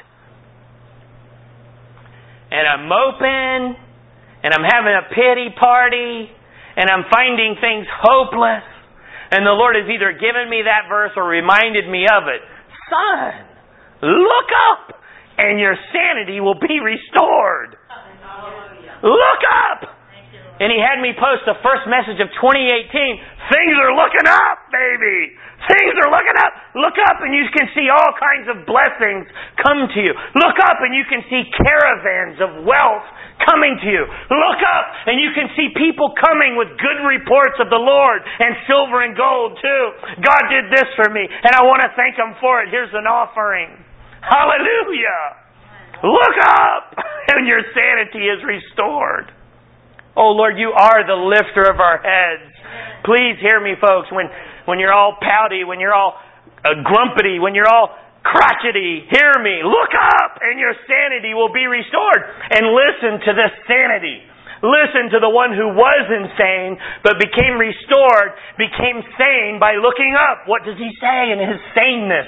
And I'm moping, and I'm having a pity party, and I'm finding things hopeless. And the Lord has either given me that verse or reminded me of it. Son, look up, and your sanity will be restored. Look up! And He had me post the first message of twenty eighteen. Things are looking up, baby! Things are looking up! Look up and you can see all kinds of blessings come to you. Look up and you can see caravans of wealth coming to you. Look up and you can see people coming with good reports of the Lord, and silver and gold too. God did this for me and I want to thank Him for it. Here's an offering. Hallelujah! Look up and your sanity is restored. Oh, Lord, You are the lifter of our heads. Please hear me, folks. When when you're all pouty, when you're all uh, grumpy, when you're all crotchety, hear me. Look up and your sanity will be restored. And listen to this sanity. Listen to the one who was insane but became restored, became sane by looking up. What does he say in his saneness?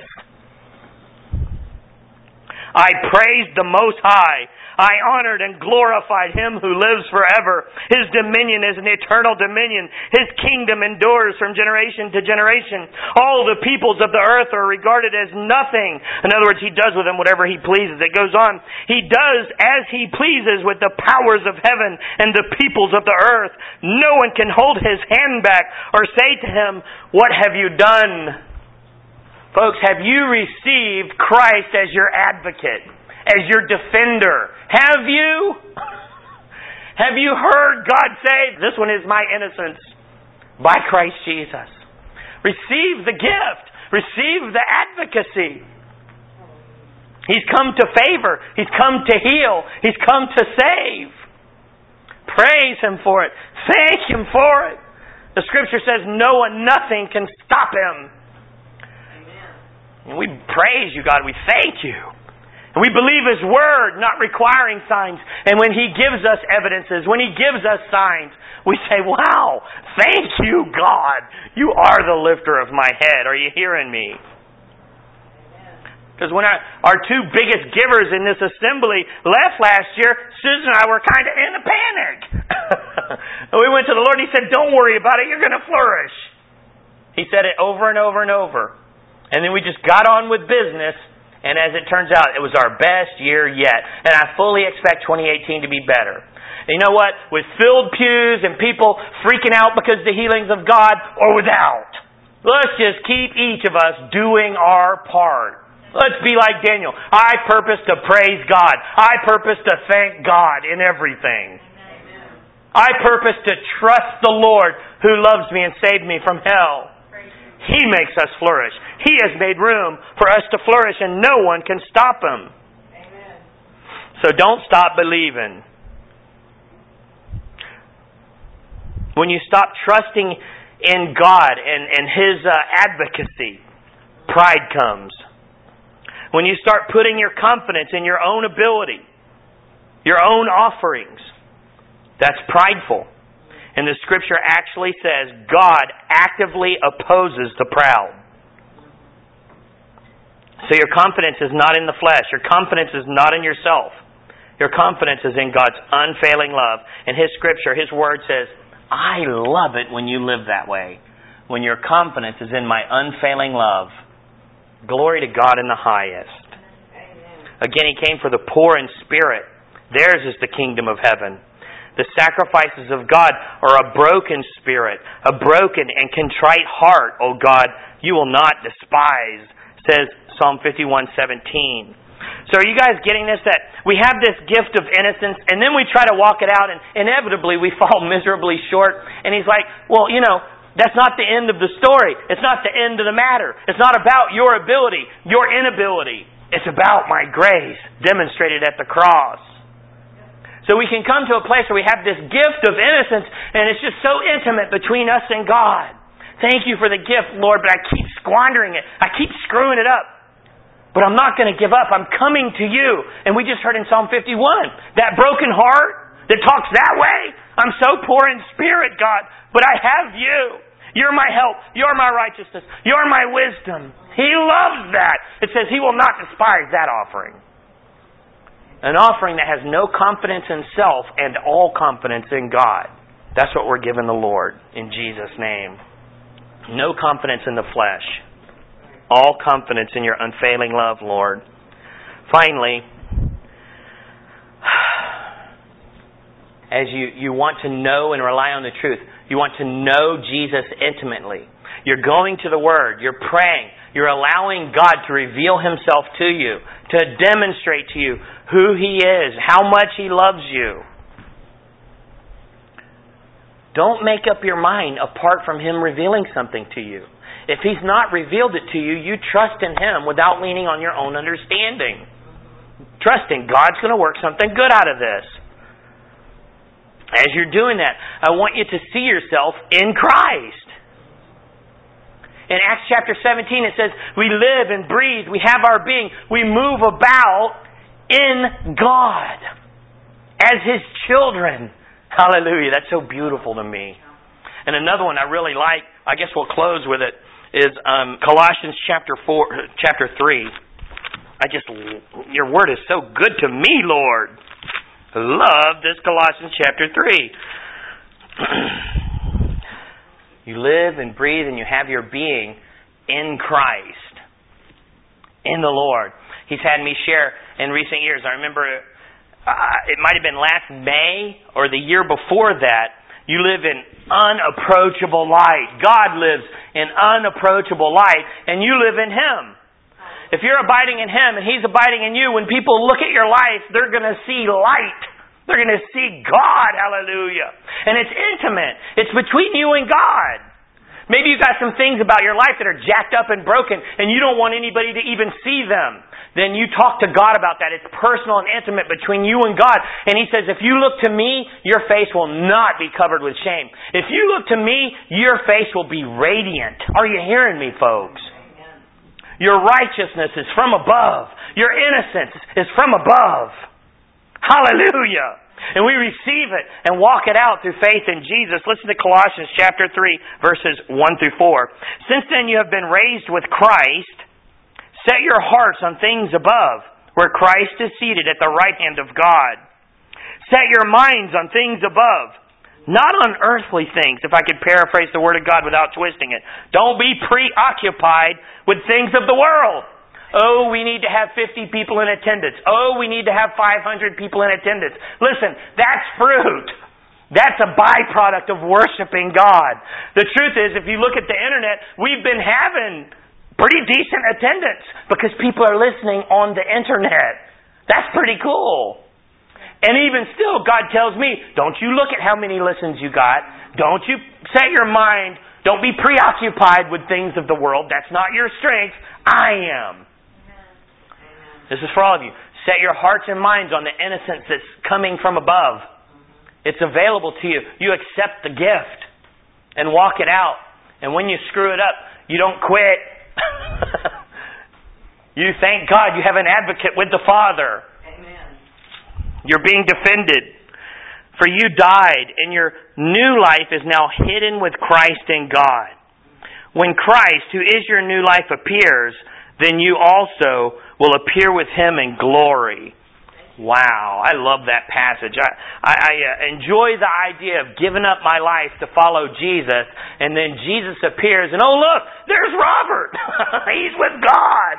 I praised the Most High. I honored and glorified Him who lives forever. His dominion is an eternal dominion. His kingdom endures from generation to generation. All the peoples of the earth are regarded as nothing. In other words, He does with them whatever He pleases. It goes on. He does as He pleases with the powers of heaven and the peoples of the earth. No one can hold His hand back or say to Him, what have you done? Folks, have you received Christ as your advocate, as your defender? Have you? Have you heard God say, this one is my innocence by Christ Jesus? Receive the gift. Receive the advocacy. He's come to favor. He's come to heal. He's come to save. Praise Him for it. Thank Him for it. The Scripture says no one, nothing can stop Him. Amen. And we praise You, God. We thank You. And we believe His Word, not requiring signs. And when He gives us evidences, when He gives us signs, we say, wow, thank You, God. You are the lifter of my head. Are you hearing me? Because when our, our two biggest givers in this assembly left last year, Susan and I were kind of in a panic. And we went to the Lord and He said, don't worry about it. You're going to flourish. He said it over and over and over. And then we just got on with business. And as it turns out, it was our best year yet. And I fully expect twenty eighteen to be better. And you know what? With filled pews and people freaking out because of the healings of God, or without, let's just keep each of us doing our part. Let's be like Daniel. I purpose to praise God. I purpose to thank God in everything. Amen. I purpose to trust the Lord who loves me and saved me from hell. He makes us flourish. He has made room for us to flourish, and no one can stop Him. Amen. So don't stop believing. When you stop trusting in God and, and His uh, advocacy, pride comes. When you start putting your confidence in your own ability, your own offerings, that's prideful. And the Scripture actually says God actively opposes the proud. So your confidence is not in the flesh. Your confidence is not in yourself. Your confidence is in God's unfailing love. And His Scripture, His Word says, I love it when you live that way. When your confidence is in my unfailing love. Glory to God in the highest. Amen. Again, He came for the poor in spirit. Theirs is the kingdom of heaven. The sacrifices of God are a broken spirit, a broken and contrite heart, O God, you will not despise, says Psalm fifty-one seventeen. So are you guys getting this? That we have this gift of innocence, and then we try to walk it out, and inevitably we fall miserably short. And He's like, well, you know, that's not the end of the story. It's not the end of the matter. It's not about your ability, your inability. It's about my grace demonstrated at the cross. So we can come to a place where we have this gift of innocence, and it's just so intimate between us and God. Thank You for the gift, Lord, but I keep squandering it. I keep screwing it up. But I'm not going to give up. I'm coming to You. And we just heard in Psalm fifty-one, that broken heart that talks that way. I'm so poor in spirit, God, but I have You. You're my help. You're my righteousness. You're my wisdom. He loves that. It says He will not despise that offering. An offering that has no confidence in self and all confidence in God. That's what we're giving the Lord in Jesus' name. No confidence in the flesh. All confidence in Your unfailing love, Lord. Finally, as you, you want to know and rely on the truth, you want to know Jesus intimately. You're going to the Word. You're praying. You're allowing God to reveal Himself to you, to demonstrate to you who He is, how much He loves you. Don't make up your mind apart from Him revealing something to you. If He's not revealed it to you, you trust in Him without leaning on your own understanding. Trusting God's going to work something good out of this. As you're doing that, I want you to see yourself in Christ. In Acts chapter seventeen, it says, we live and breathe, we have our being, we move about in God as His children. Hallelujah. That's so beautiful to me. And another one I really like, I guess we'll close with it, is um, Colossians chapter four, chapter three. I just, Your Word is so good to me, Lord. I love this Colossians chapter three. You live and breathe and you have your being in Christ, in the Lord. He's had me share in recent years. I remember uh, it might have been last May or the year before that. You live in unapproachable light. God lives in unapproachable light, and you live in Him. If you're abiding in Him and He's abiding in you, when people look at your life, they're going to see light. They're going to see God. Hallelujah. And it's intimate. It's between you and God. Maybe you got some things about your life that are jacked up and broken and you don't want anybody to even see them. Then you talk to God about that. It's personal and intimate between you and God. And He says, if you look to me, your face will not be covered with shame. If you look to me, your face will be radiant. Are you hearing me, folks? Amen. Your righteousness is from above. Your innocence is from above. Hallelujah. And we receive it and walk it out through faith in Jesus. Listen to Colossians chapter three, verses one through four. Since then you have been raised with Christ. Set your hearts on things above, where Christ is seated at the right hand of God. Set your minds on things above, not on earthly things, if I could paraphrase the Word of God without twisting it. Don't be preoccupied with things of the world. Oh, we need to have fifty people in attendance. Oh, we need to have five hundred people in attendance. Listen, that's fruit. That's a byproduct of worshiping God. The truth is, if you look at the internet, we've been having pretty decent attendance because people are listening on the internet. That's pretty cool. And even still, God tells me, don't you look at how many listens you got. Don't you set your mind, don't be preoccupied with things of the world. That's not your strength. I am. This is for all of you. Set your hearts and minds on the innocence that's coming from above. It's available to you. You accept the gift and walk it out. And when you screw it up, you don't quit. You thank God you have an advocate with the Father. Amen. You're being defended. For you died, and your new life is now hidden with Christ in God. When Christ, who is your new life, appears, then you also will appear with Him in glory. Wow, I love that passage. I, I, I uh, enjoy the idea of giving up my life to follow Jesus, and then Jesus appears, and oh look, there's Robert. He's with God.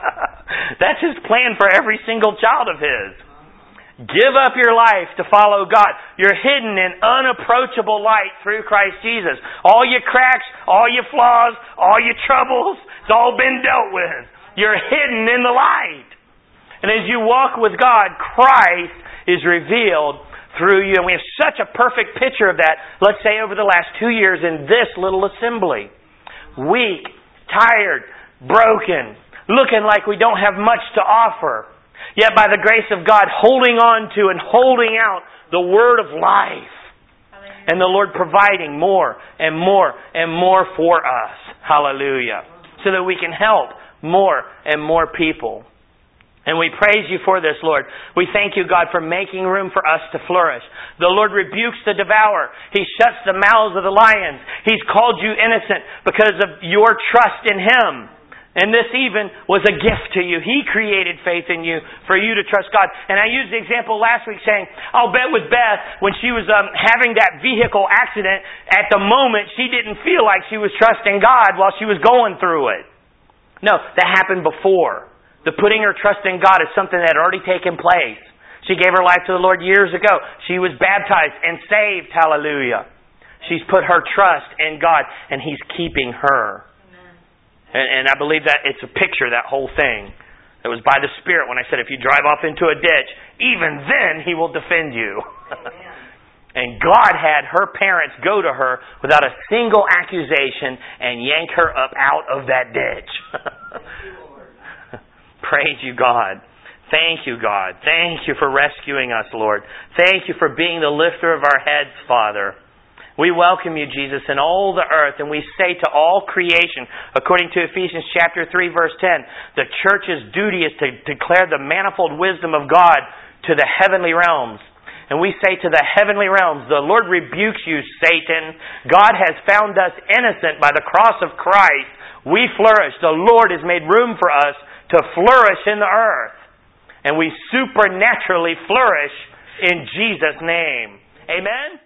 That's His plan for every single child of His. Give up your life to follow God. You're hidden in unapproachable light through Christ Jesus. All your cracks, all your flaws, all your troubles, it's all been dealt with. You're hidden in the light. And as you walk with God, Christ is revealed through you. And we have such a perfect picture of that, let's say over the last two years in this little assembly. Weak, tired, broken, looking like we don't have much to offer. Yet by the grace of God, holding on to and holding out the word of life. And the Lord providing more and more and more for us. Hallelujah. So that we can help more and more people. And we praise you for this, Lord. We thank you, God, for making room for us to flourish. The Lord rebukes the devourer. He shuts the mouths of the lions. He's called you innocent because of your trust in Him. And this even was a gift to you. He created faith in you for you to trust God. And I used the example last week saying, I'll bet with Beth, when she was um, having that vehicle accident, at the moment she didn't feel like she was trusting God while she was going through it. No, that happened before. The putting her trust in God is something that had already taken place. She gave her life to the Lord years ago. She was baptized and saved. Hallelujah. She's put her trust in God, and He's keeping her. And, and I believe that it's a picture, that whole thing. It was by the Spirit when I said, if you drive off into a ditch, even then He will defend you. And God had her parents go to her without a single accusation and yank her up out of that ditch. Praise you, God. Thank you, God. Thank you for rescuing us, Lord. Thank you for being the lifter of our heads, Father. We welcome you, Jesus, in all the earth, and we say to all creation, according to Ephesians chapter three, verse ten, the church's duty is to declare the manifold wisdom of God to the heavenly realms. And we say to the heavenly realms, the Lord rebukes you, Satan. God has found us innocent by the cross of Christ. We flourish. The Lord has made room for us to flourish in the earth. And we supernaturally flourish in Jesus' name. Amen?